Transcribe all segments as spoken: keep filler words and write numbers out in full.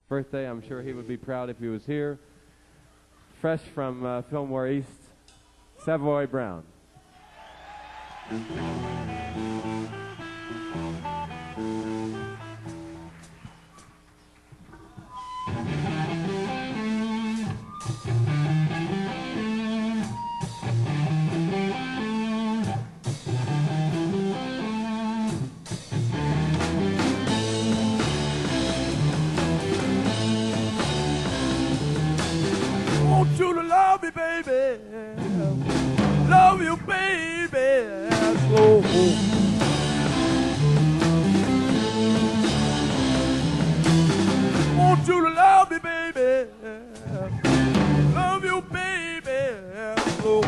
birthday. I'm sure he would be proud if he was here. Fresh from uh, Fillmore East, Savoy Brown. Want you to love me, baby. Love you, baby. Slow. Want you to love me, baby. Love you, baby. Slow.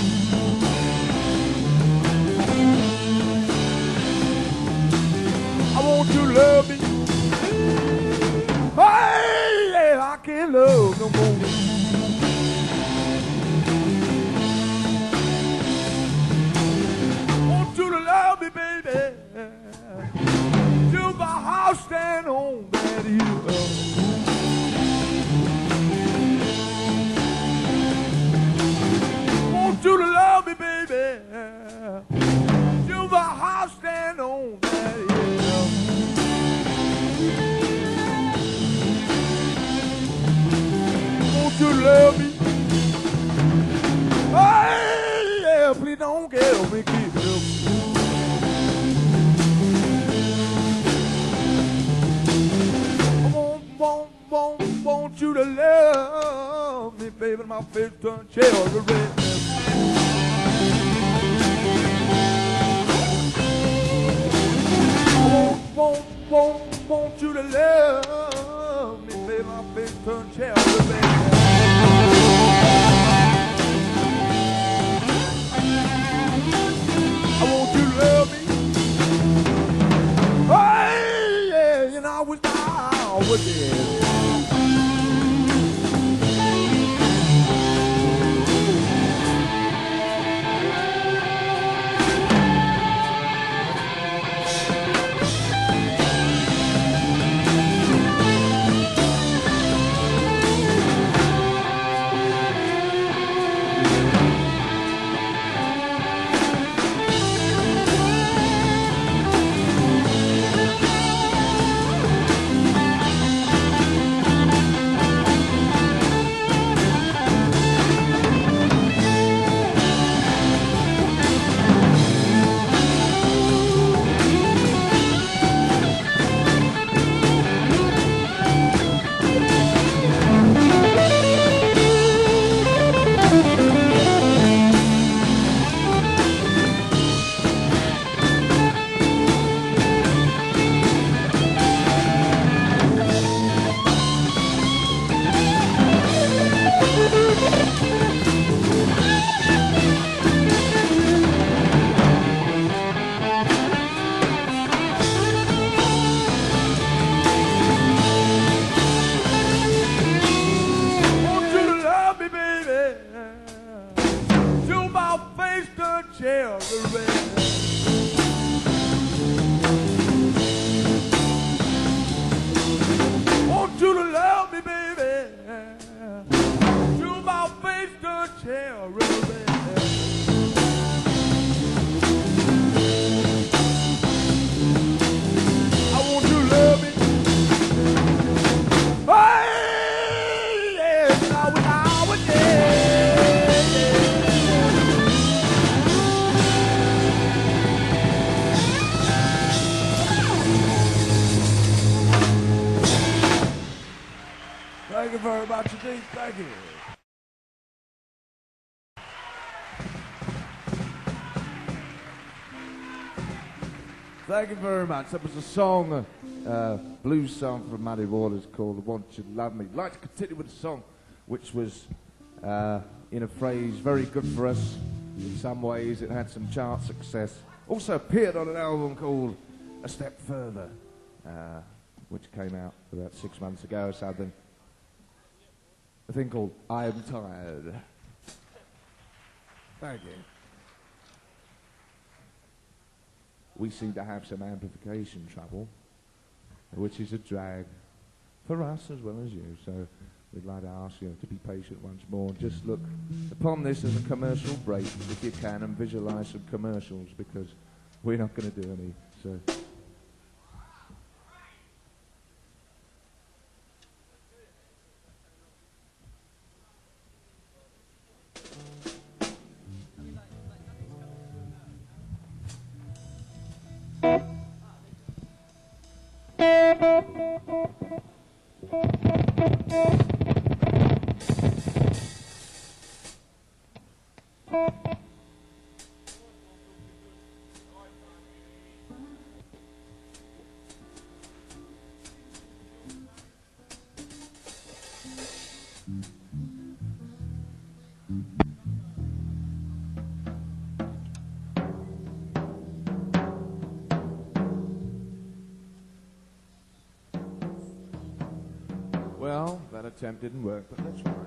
I want you to love me. Hey, yeah, I can't love no more. Want you to love me, baby. Till my house stand on that hill. Want you to love me, baby. Till my house stand on that hill. Want you to love me. Hey, yeah, please don't get me, keep it up. I want, want, want, want you to love me, baby. My face turn cherry red. I want, want, want, want you to love me, baby. My face turn cherry red. I want you to love me. Hey, yeah, you know I was down with it. Thank you very much indeed. Thank you. Thank you very much. That was a song, uh, blues song from Muddy Waters called "Want You to Love Me." I'd like to continue with a song which was, uh, in a phrase, very good for us. In some ways, it had some chart success. Also appeared on an album called "A Step Further," uh, which came out about six months ago or something. A thing called "I'm Tired." Thank you. We seem to have some amplification trouble, which is a drag for us as well as you. So we'd like to ask you to be patient once more. Just look upon this as a commercial break, if you can, and visualise some commercials, because we're not going to do any. So. Well, that attempt didn't work, but that's fine.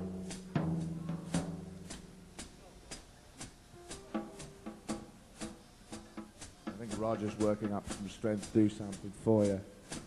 I think Roger's working up some strength to do something for you.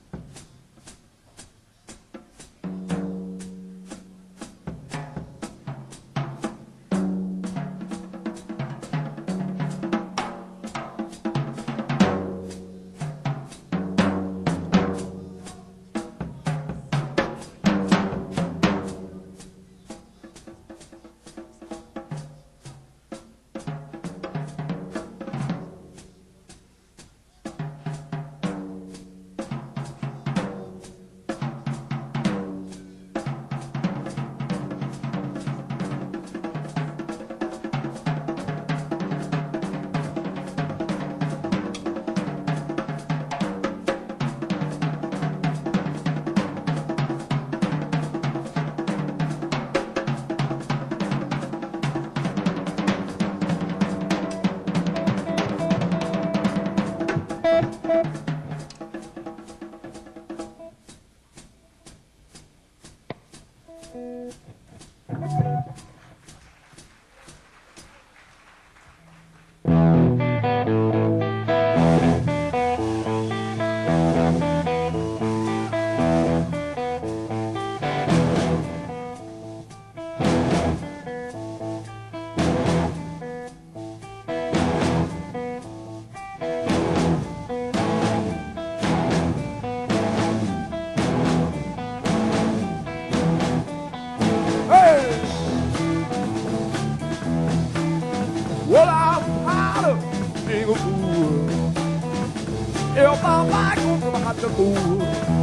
Well, I'm tired of being a fool. If I'm like I'm not the fool.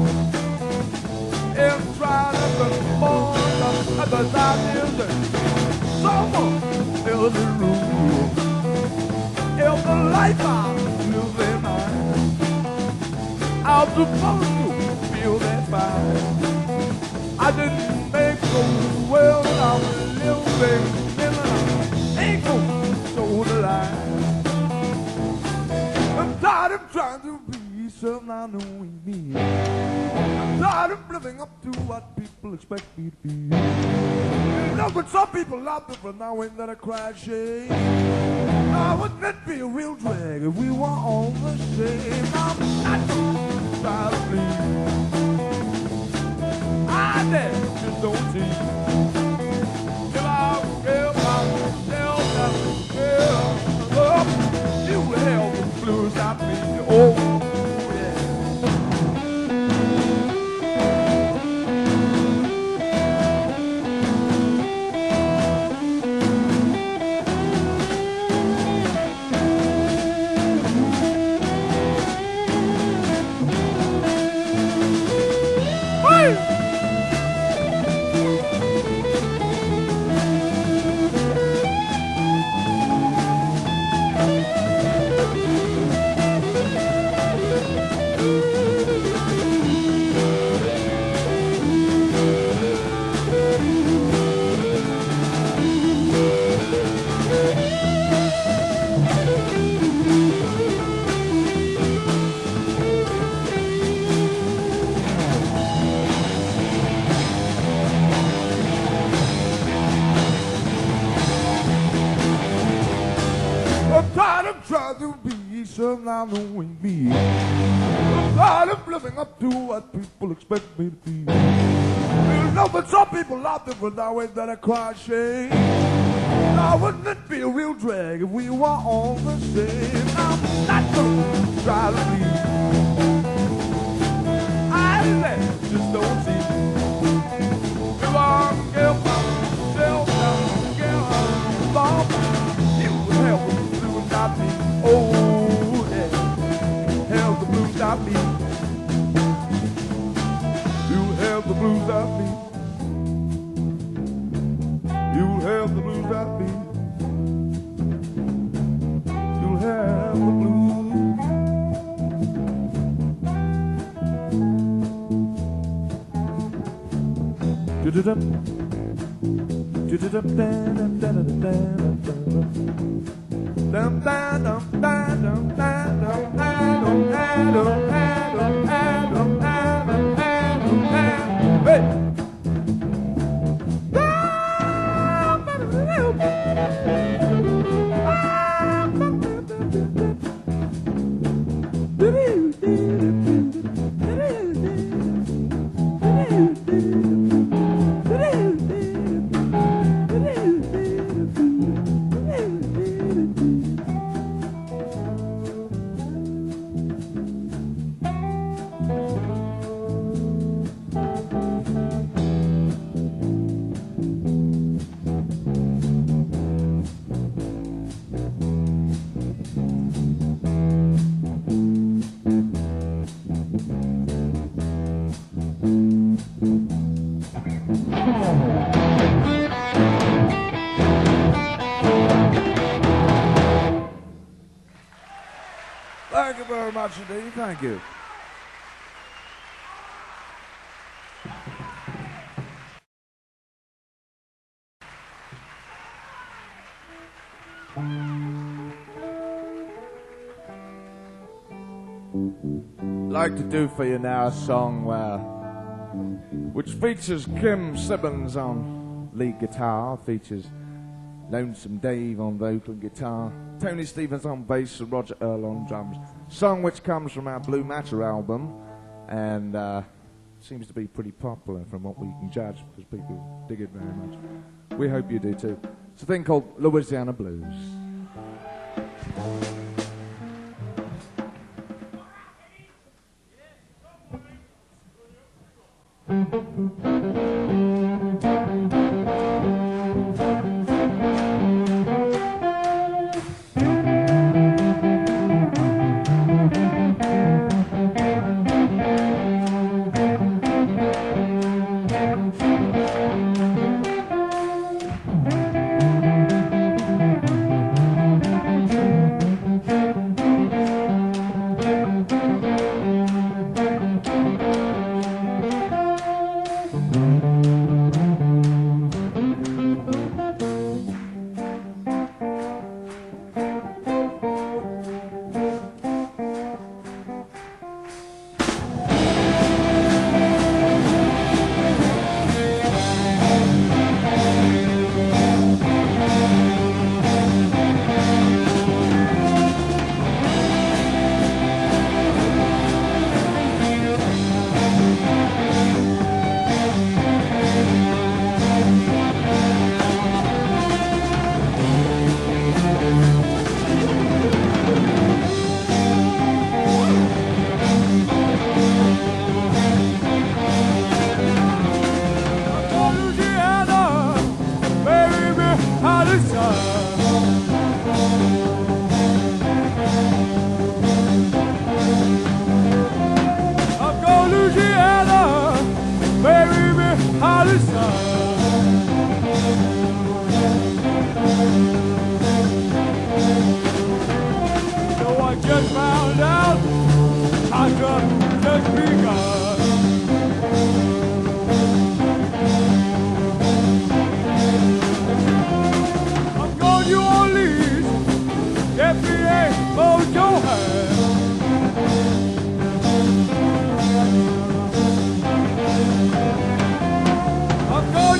If trying to be more than the time is someone else the rule. If the life I live in mine, I'm supposed to feel that fine. I didn't make so well that I was living in an ain't no so the line. I'm tired of trying to be something I know ain't me. I'm tired of living up to what people expect me to be. You know, but some people out there for now ain't that a cry shame. Now wouldn't it be a real drag if we were all the same? I'm not gonna try to please. I dare just don't see. If I give myself that girl love, you will help the blues out me. Oh. I'm tired of trying to be something I know ain't me. I'm living up to what people expect me to be. You know, but some people out there will always that I cry shame. Now, wouldn't it be a real drag if we were all the same? I'm not gonna try to be. I let just don't see. If I'm give myself down, give up, you will help the blues not me. Oh, yeah, help the blues not me. You help the blues not me. You'll have the blues out me. You'll have the blues. Do-do-dum. Do-do-dum, da-dum, da-dum, da-dum, dum, da-dum, da-dum, da-dum, da-dum, da-dum, da-dum, da-dum, da-dum, da-dum, da-dum, da-dum. Hey! Thank you very much indeed. Thank you. I'd like to do for you now a song where, which features Kim Simmons on lead guitar, features Lonesome Dave on vocal and guitar, Tony Stevens on bass and Roger Earl on drums. Song which comes from our Blue Matter album and uh, seems to be pretty popular from what we can judge because people dig it very much. We hope you do too. It's a thing called Louisiana Blues. I'm going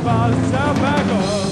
by South Bangor.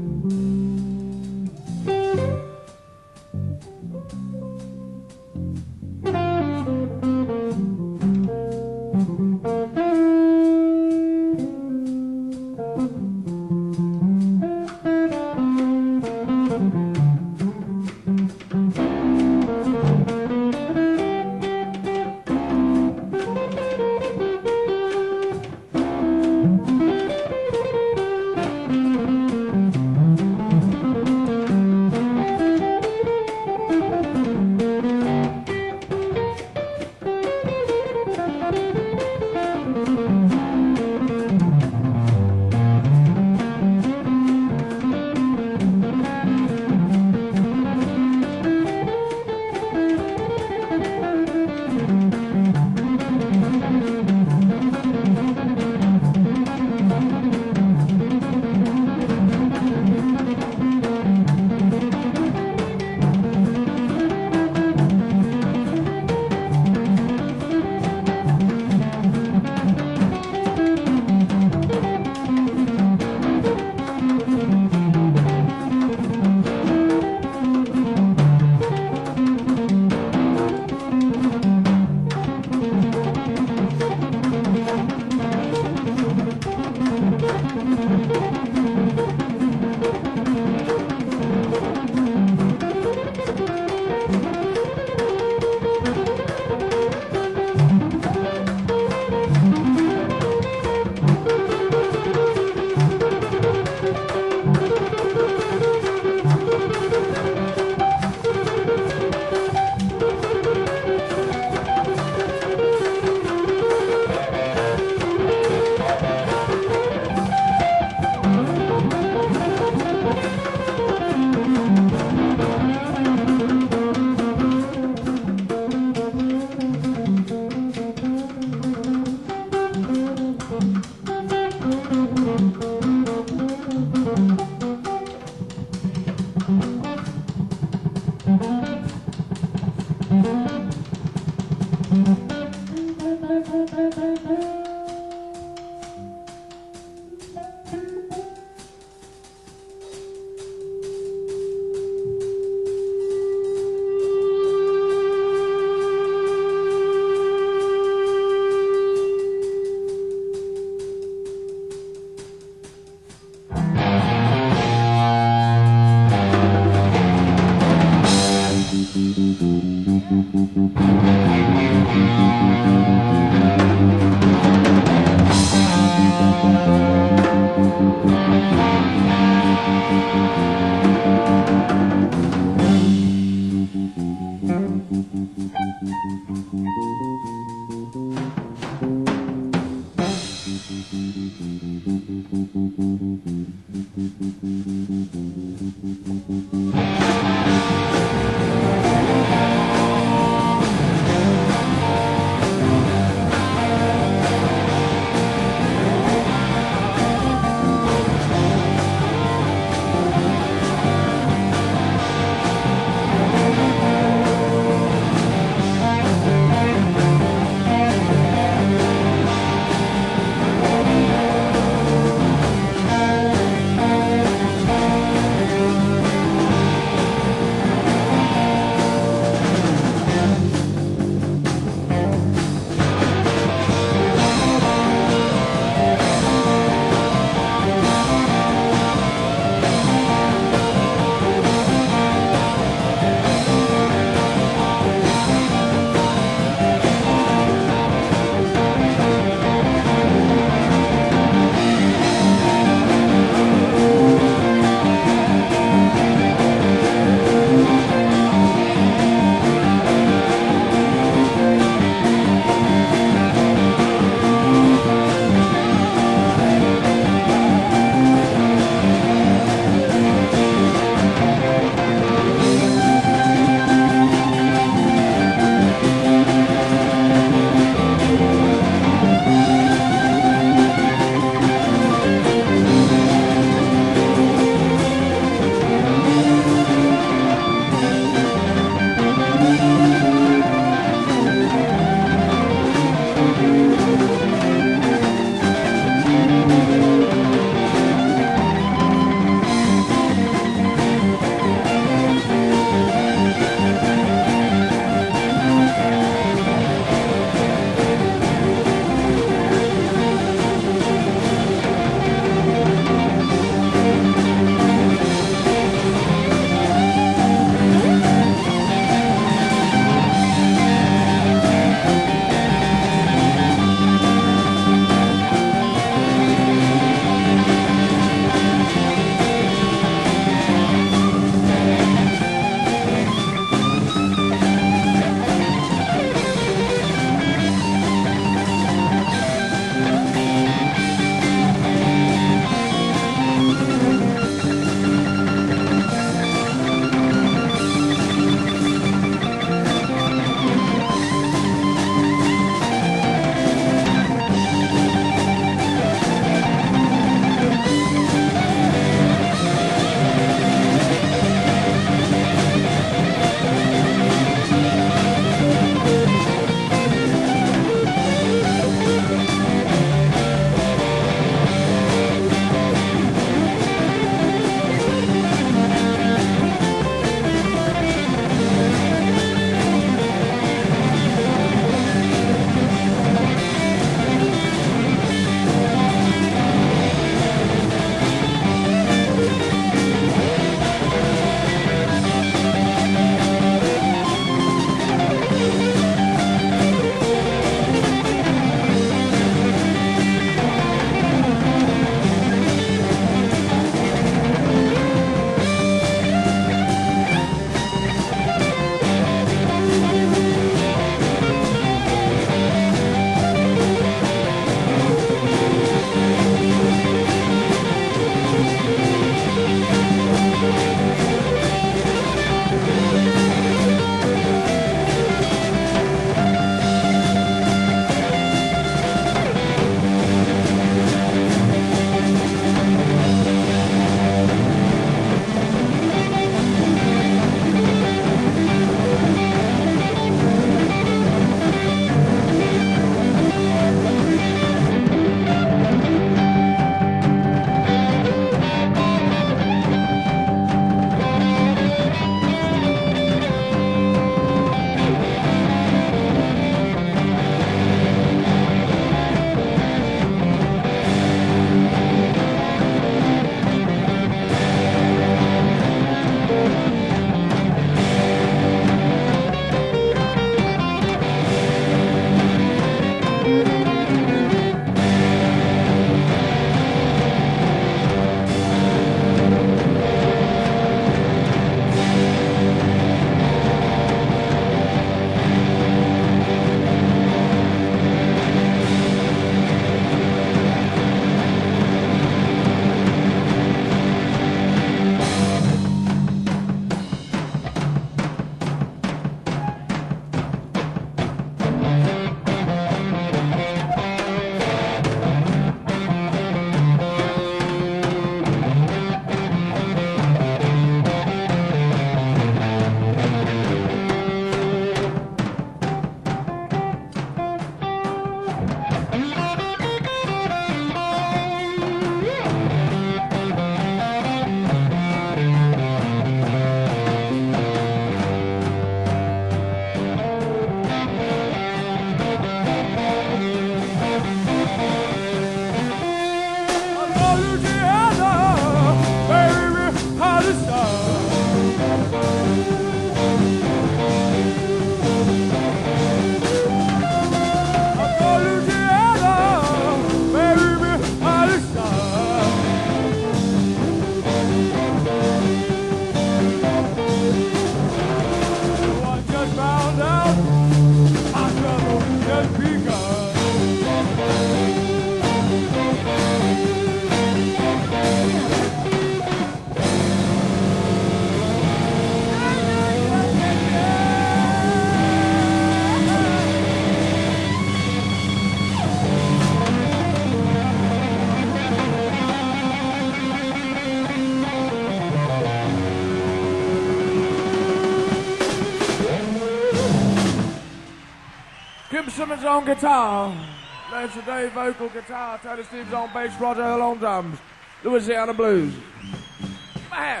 Kim Simmons on guitar, Lance Dave vocal guitar, Tony Stevens on bass, Roger Hill on drums, Louisiana Blues. Man!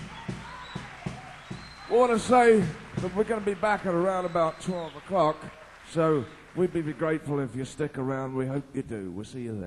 I want to say that we're going to be back at around about twelve o'clock, so we'd be grateful if you stick around. We hope you do. We'll see you then.